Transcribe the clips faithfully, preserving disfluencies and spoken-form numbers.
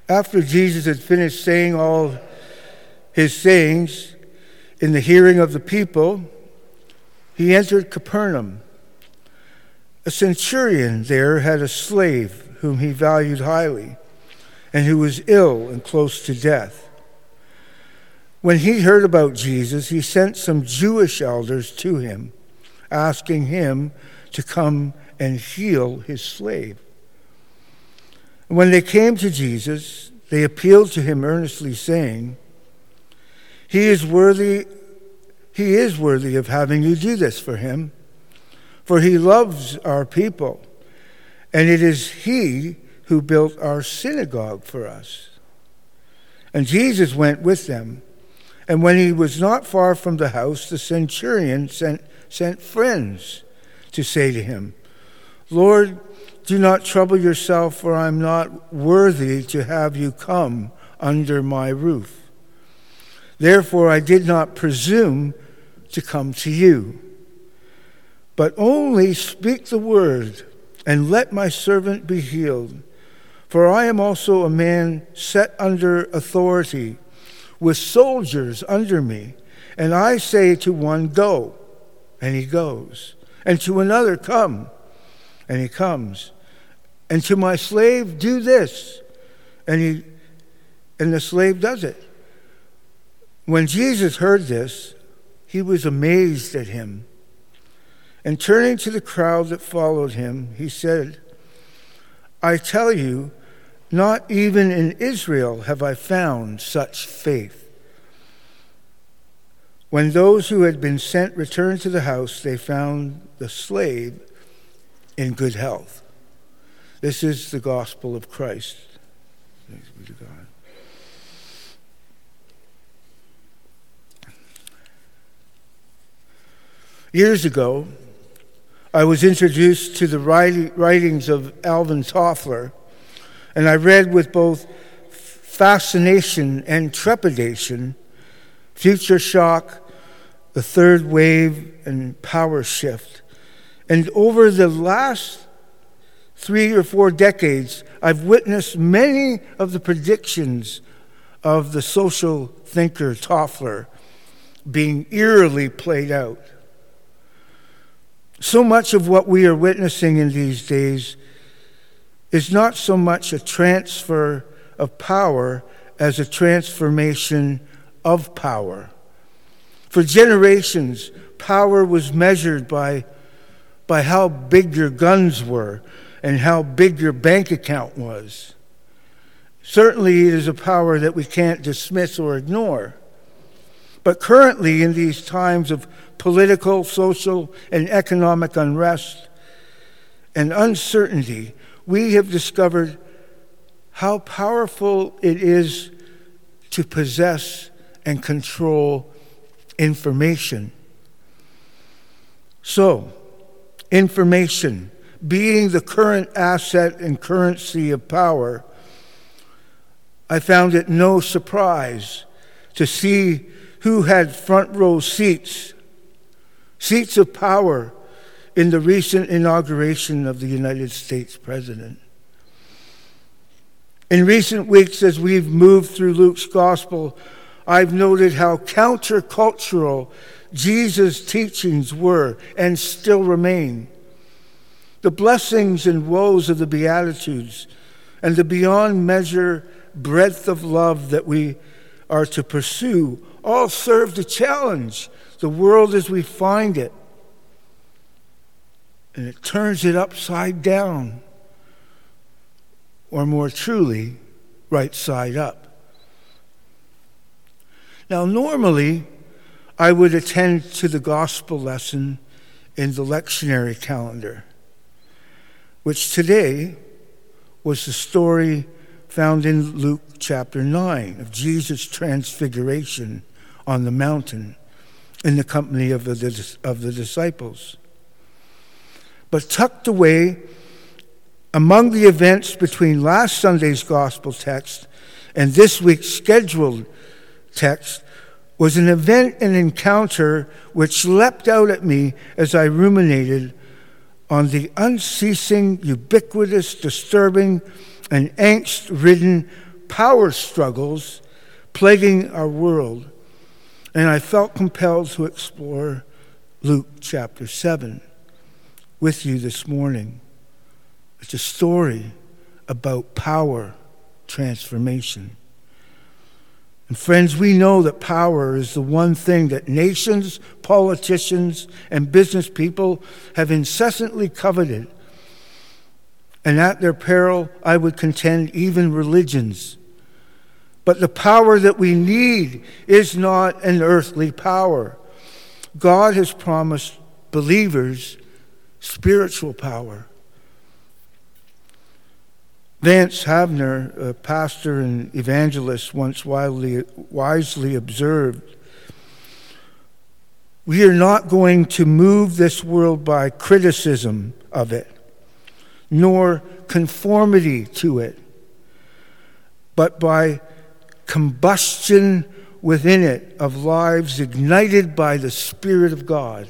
After Jesus had finished saying all his sayings in the hearing of the people, he entered Capernaum. A centurion there had a slave whom he valued highly, and who was ill and close to death. When he heard about Jesus, he sent some Jewish elders to him, asking him to come and heal his slave. When they came to Jesus, they appealed to him earnestly, saying, He is worthy, he is worthy of having you do this for him, for he loves our people, and it is he who built our synagogue for us. And Jesus went with them, and when he was not far from the house, the centurion sent, sent friends to say to him, Lord, do not trouble yourself, for I am not worthy to have you come under my roof. Therefore I did not presume to come to you. But only speak the word, and let my servant be healed. For I am also a man set under authority, with soldiers under me. And I say to one, Go, and he goes. And to another, Come, and he comes. And to my slave, Do this, and he and the slave does it. When Jesus heard this, he was amazed at him. And turning to the crowd that followed him, he said, I tell you, not even in Israel have I found such faith. When those who had been sent returned to the house, they found the slave in good health. This is the gospel of Christ. Thanks be to God. Years ago, I was introduced to the writings of Alvin Toffler, and I read with both fascination and trepidation Future Shock, The Third Wave, and Power Shift. And over the last three or four decades, I've witnessed many of the predictions of the social thinker Toffler being eerily played out. So much of what we are witnessing in these days is not so much a transfer of power as a transformation of power. For generations, power was measured by, by how big your guns were and how big your bank account was. Certainly, it is a power that we can't dismiss or ignore. But currently, in these times of political, social, and economic unrest and uncertainty, we have discovered how powerful it is to possess and control information. So, information, being the current asset and currency of power, I found it no surprise to see who had front row seats, seats of power in the recent inauguration of the United States president. In recent weeks, as we've moved through Luke's gospel, I've noted how countercultural Jesus' teachings were and still remain. The blessings and woes of the Beatitudes and the beyond measure breadth of love that we are to pursue all serve to challenge the world as we find it. And it turns it upside down, or more truly, right side up. Now, normally, I would attend to the gospel lesson in the lectionary calendar, which today was the story found in Luke chapter nine of Jesus' transfiguration on the mountain in the company of the, of the disciples. But tucked away among the events between last Sunday's gospel text and this week's scheduled text was an event and encounter which leapt out at me as I ruminated on the unceasing, ubiquitous, disturbing, and angst-ridden power struggles plaguing our world, and I felt compelled to explore Luke chapter seven with you this morning. It's a story about power transformation. And friends, we know that power is the one thing that nations, politicians, and business people have incessantly coveted. And at their peril, I would contend, even religions. But the power that we need is not an earthly power. God has promised believers spiritual power. Vance Havner, a pastor and evangelist, once widely, wisely observed, "We are not going to move this world by criticism of it, nor conformity to it, but by combustion within it of lives ignited by the Spirit of God."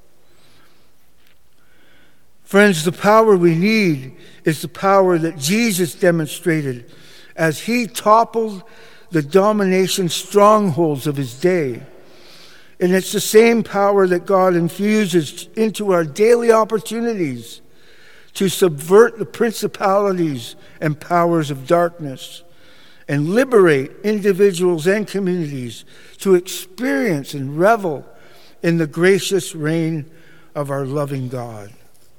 Friends, the power we need is the power that Jesus demonstrated as he toppled the domination strongholds of his day. And it's the same power that God infuses into our daily opportunities to subvert the principalities and powers of darkness and liberate individuals and communities to experience and revel in the gracious reign of our loving God.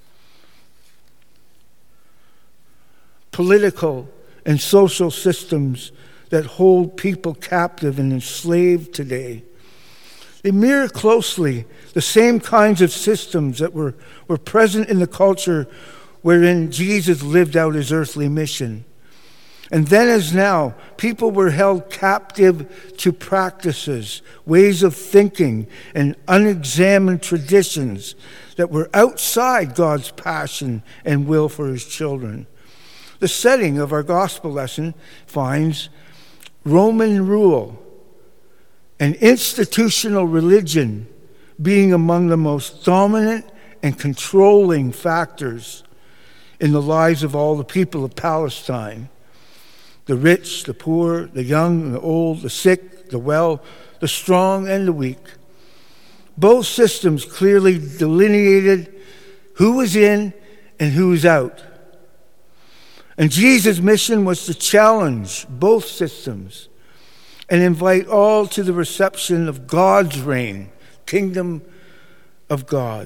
Political and social systems that hold people captive and enslaved today, they mirror closely the same kinds of systems that were, were present in the culture wherein Jesus lived out his earthly mission. And then as now, people were held captive to practices, ways of thinking, and unexamined traditions that were outside God's passion and will for his children. The setting of our gospel lesson finds Roman rule and institutional religion being among the most dominant and controlling factors in the lives of all the people of Palestine. The rich, the poor, the young, the old, the sick, the well, the strong, and the weak. Both systems clearly delineated who was in and who was out. And Jesus' mission was to challenge both systems and invite all to the reception of God's reign, kingdom of God.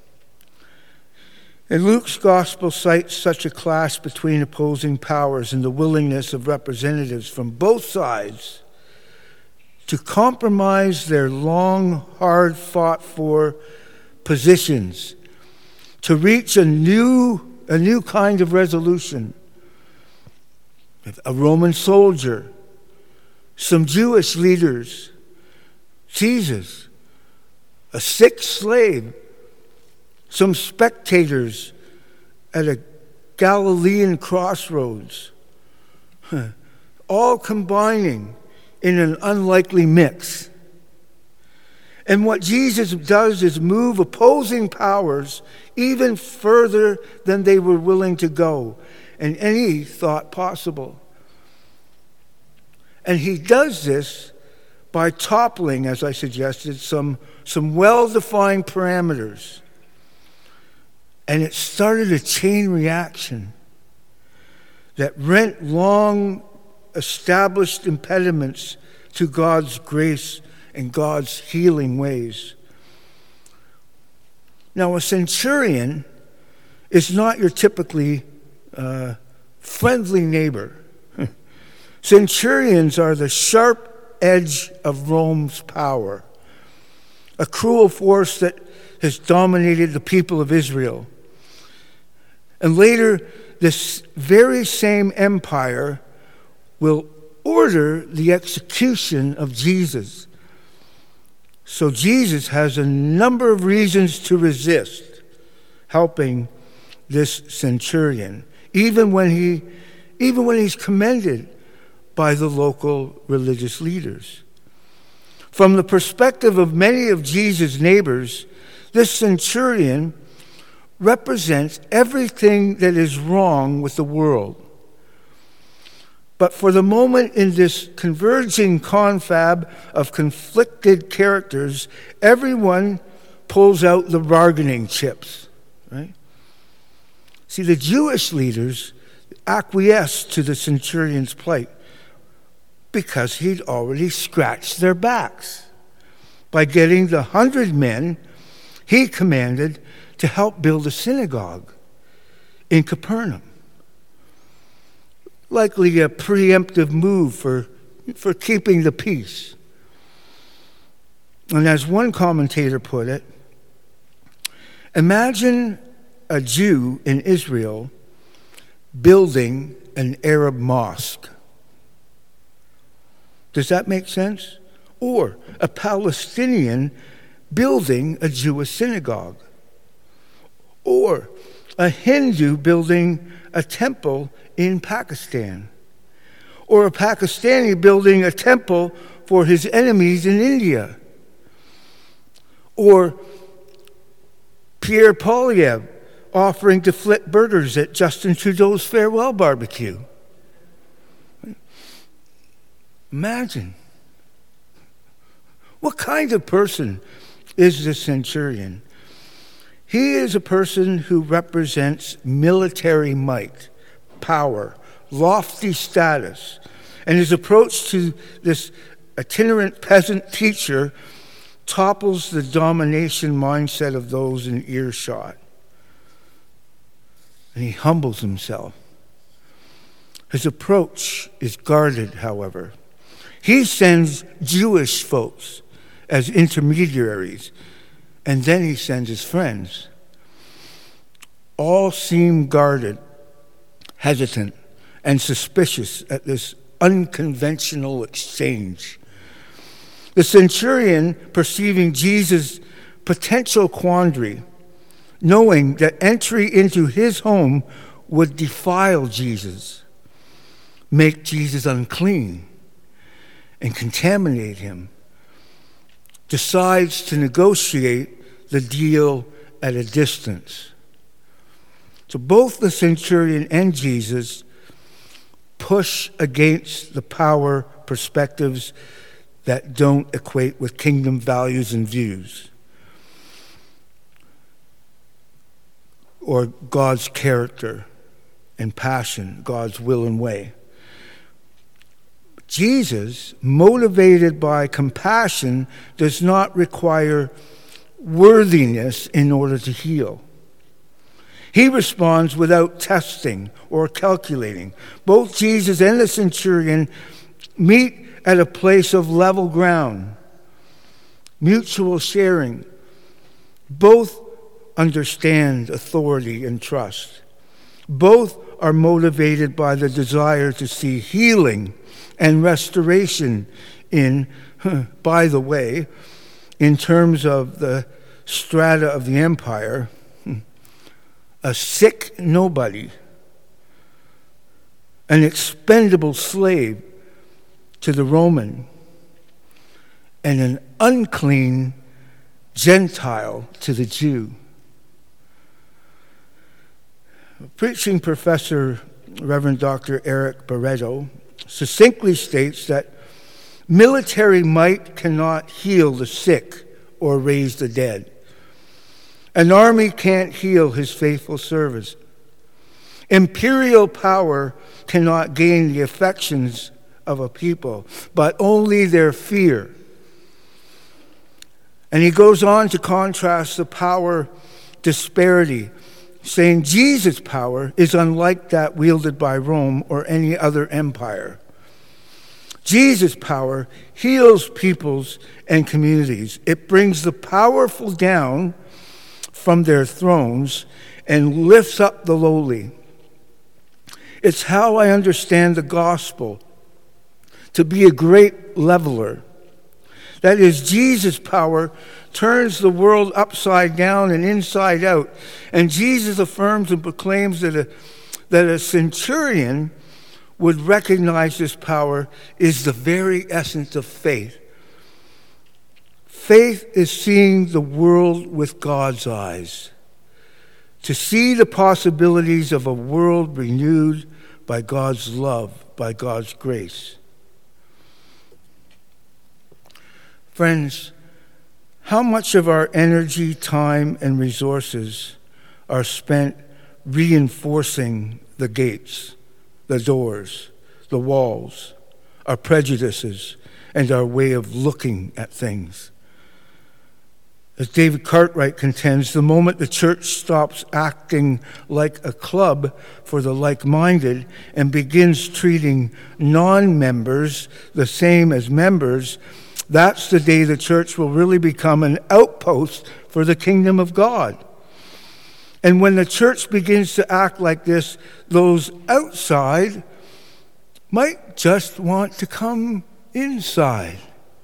And Luke's gospel cites such a clash between opposing powers and the willingness of representatives from both sides to compromise their long, hard fought for positions, to reach a new, a new kind of resolution. A Roman soldier, some Jewish leaders, Jesus, a sick slave, some spectators at a Galilean crossroads, all combining in an unlikely mix. And what Jesus does is move opposing powers even further than they were willing to go and any thought possible. And he does this by toppling, as I suggested, some, some well-defined parameters. And it started a chain reaction that rent long established impediments to God's grace and God's healing ways. Now, a centurion is not your typically uh, friendly neighbor. Centurions are the sharp edge of Rome's power, a cruel force that has dominated the people of Israel. And later, this very same empire will order the execution of Jesus. So Jesus has a number of reasons to resist helping this centurion, even when he, even when he's commended by the local religious leaders. From the perspective of many of Jesus' neighbors, this centurion represents everything that is wrong with the world. But for the moment, in this converging confab of conflicted characters, everyone pulls out the bargaining chips, right? See, the Jewish leaders acquiesced to the centurion's plight because he'd already scratched their backs by getting the hundred men he commanded to help build a synagogue in Capernaum. Likely a preemptive move for, for keeping the peace. And as one commentator put it, imagine a Jew in Israel building an Arab mosque. Does that make sense? Or a Palestinian building a Jewish synagogue. Or a Hindu building a temple in Pakistan. Or a Pakistani building a temple for his enemies in India. Or Pierre Poilievre offering to flip burgers at Justin Trudeau's farewell barbecue. Imagine. What kind of person is the centurion? He is a person who represents military might, power, lofty status, and his approach to this itinerant peasant teacher topples the domination mindset of those in earshot. And he humbles himself. His approach is guarded, however. He sends Jewish folks as intermediaries, and then he sends his friends. All seem guarded, hesitant, and suspicious at this unconventional exchange. The centurion, perceiving Jesus' potential quandary, knowing that entry into his home would defile Jesus, make Jesus unclean, and contaminate him, decides to negotiate the deal at a distance. So both the centurion and Jesus push against the power perspectives that don't equate with kingdom values and views, or God's character and passion, God's will and way. Jesus, motivated by compassion, does not require worthiness in order to heal. He responds without testing or calculating. Both Jesus and the centurion meet at a place of level ground, mutual sharing. Both understand authority and trust. Both are motivated by the desire to see healing and restoration in, by the way, in terms of the strata of the empire, a sick nobody, an expendable slave to the Roman, and an unclean Gentile to the Jew. Preaching professor, Reverend Doctor Eric Barreto, succinctly states that military might cannot heal the sick or raise the dead. An army can't heal his faithful service. Imperial power cannot gain the affections of a people, but only their fear. And he goes on to contrast the power disparity, saying Jesus' power is unlike that wielded by Rome or any other empire. Jesus' power heals peoples and communities. It brings the powerful down from their thrones and lifts up the lowly. It's how I understand the gospel to be a great leveler. That is, Jesus' power turns the world upside down and inside out. And Jesus affirms and proclaims that a, that a centurion would recognize this power is the very essence of faith. Faith is seeing the world with God's eyes, to see the possibilities of a world renewed by God's love, by God's grace. Friends, how much of our energy, time, and resources are spent reinforcing the gates, the doors, the walls, our prejudices, and our way of looking at things? As David Cartwright contends, the moment the church stops acting like a club for the like-minded and begins treating non-members the same as members, that's the day the church will really become an outpost for the kingdom of God. And when the church begins to act like this, those outside might just want to come inside.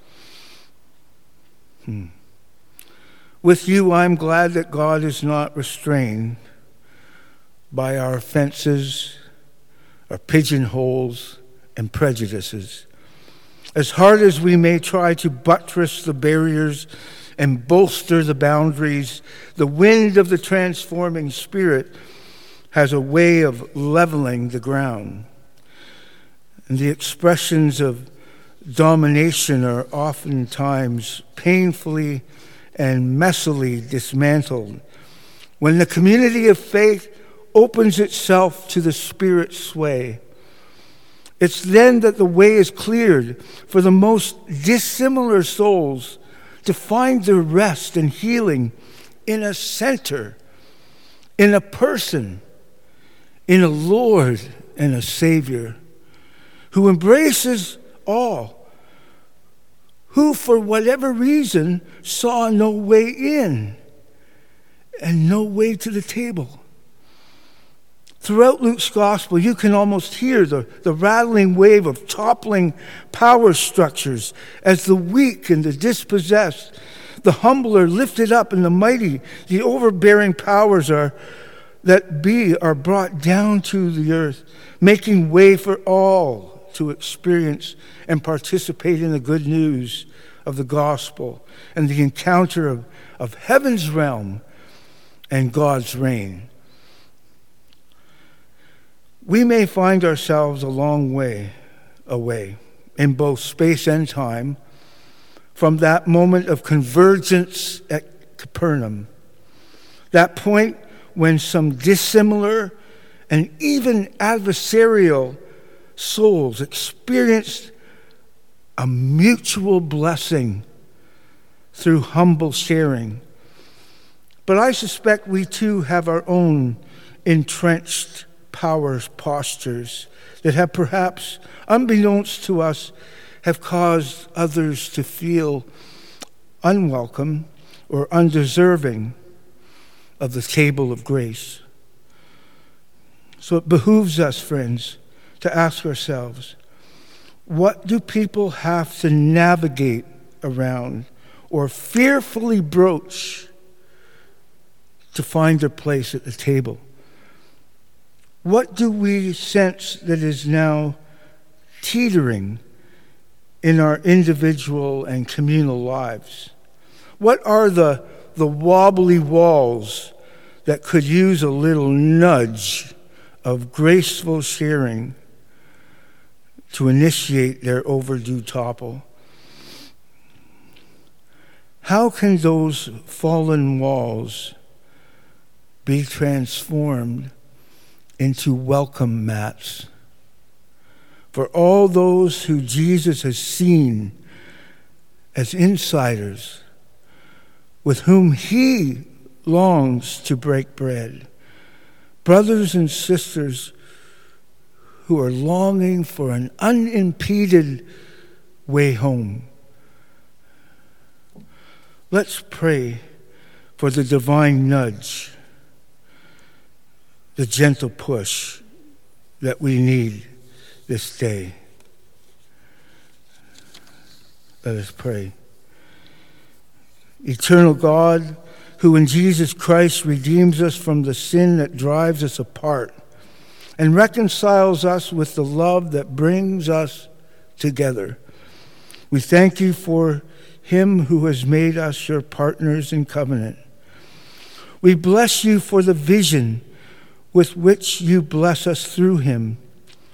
Hmm. With you, I'm glad that God is not restrained by our offenses, our pigeonholes, and prejudices. As hard as we may try to buttress the barriers and bolster the boundaries, the wind of the transforming Spirit has a way of leveling the ground. And the expressions of domination are oftentimes painfully and messily dismantled when the community of faith opens itself to the Spirit's sway. It's then that the way is cleared for the most dissimilar souls to find their rest and healing in a center, in a person, in a Lord and a Savior who embraces all, who, for whatever reason, saw no way in and no way to the table. Throughout Luke's gospel, you can almost hear the, the rattling wave of toppling power structures as the weak and the dispossessed, the humble are lifted up, and the mighty, the overbearing powers are that be are brought down to the earth, making way for all to experience and participate in the good news of the gospel and the encounter of, of heaven's realm and God's reign. We may find ourselves a long way away in both space and time from that moment of convergence at Capernaum, that point when some dissimilar and even adversarial souls experienced a mutual blessing through humble sharing. But I suspect we too have our own entrenched powers postures that have perhaps, unbeknownst to us, have caused others to feel unwelcome or undeserving of the table of grace. So it behooves us, friends, to ask ourselves, what do people have to navigate around or fearfully broach to find their place at the table? What do we sense that is now teetering in our individual and communal lives? What are the, the wobbly walls that could use a little nudge of graceful sharing to initiate their overdue topple? How can those fallen walls be transformed into welcome mats for all those who Jesus has seen as insiders, with whom he longs to break bread? Brothers and sisters who are longing for an unimpeded way home. Let's pray for the divine nudge, the gentle push that we need this day. Let us pray. Eternal God, who in Jesus Christ redeems us from the sin that drives us apart and reconciles us with the love that brings us together, we thank you for him who has made us your partners in covenant. We bless you for the vision with which you bless us through him,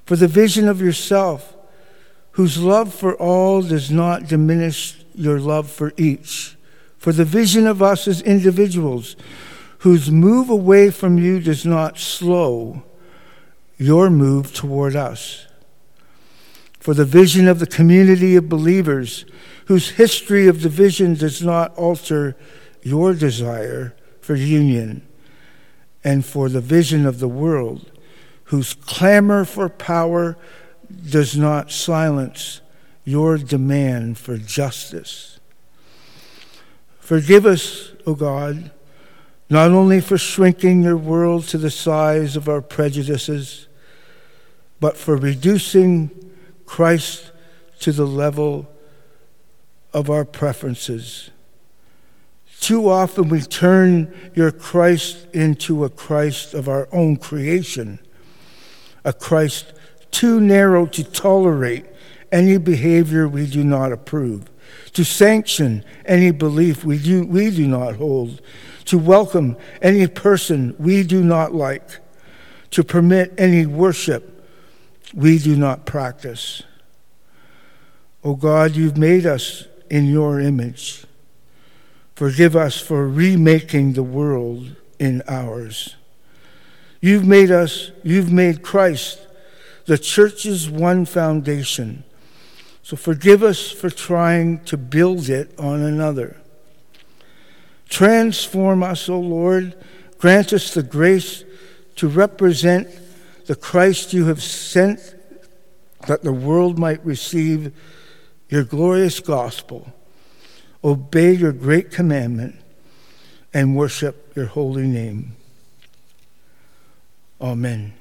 For the vision of yourself, whose love for all does not diminish your love for each. For the vision of us as individuals, whose move away from you does not slow your move toward us. For the vision of the community of believers, whose history of division does not alter your desire for union. And for the vision of the world, whose clamor for power does not silence your demand for justice. Forgive us, O God, not only for shrinking your world to the size of our prejudices, but for reducing Christ to the level of our preferences. Too often we turn your Christ into a Christ of our own creation, a Christ too narrow to tolerate any behavior we do not approve, to sanction any belief we do, we do not hold, to welcome any person we do not like, to permit any worship we do not practice. O God, you've made us in your image. Forgive us for remaking the world in ours. You've made us, you've made Christ the church's one foundation. So forgive us for trying to build it on another. Transform us, O Lord. Grant us the grace to represent the Christ you have sent, that the world might receive your glorious gospel, obey your great commandment, and worship your holy name. Amen.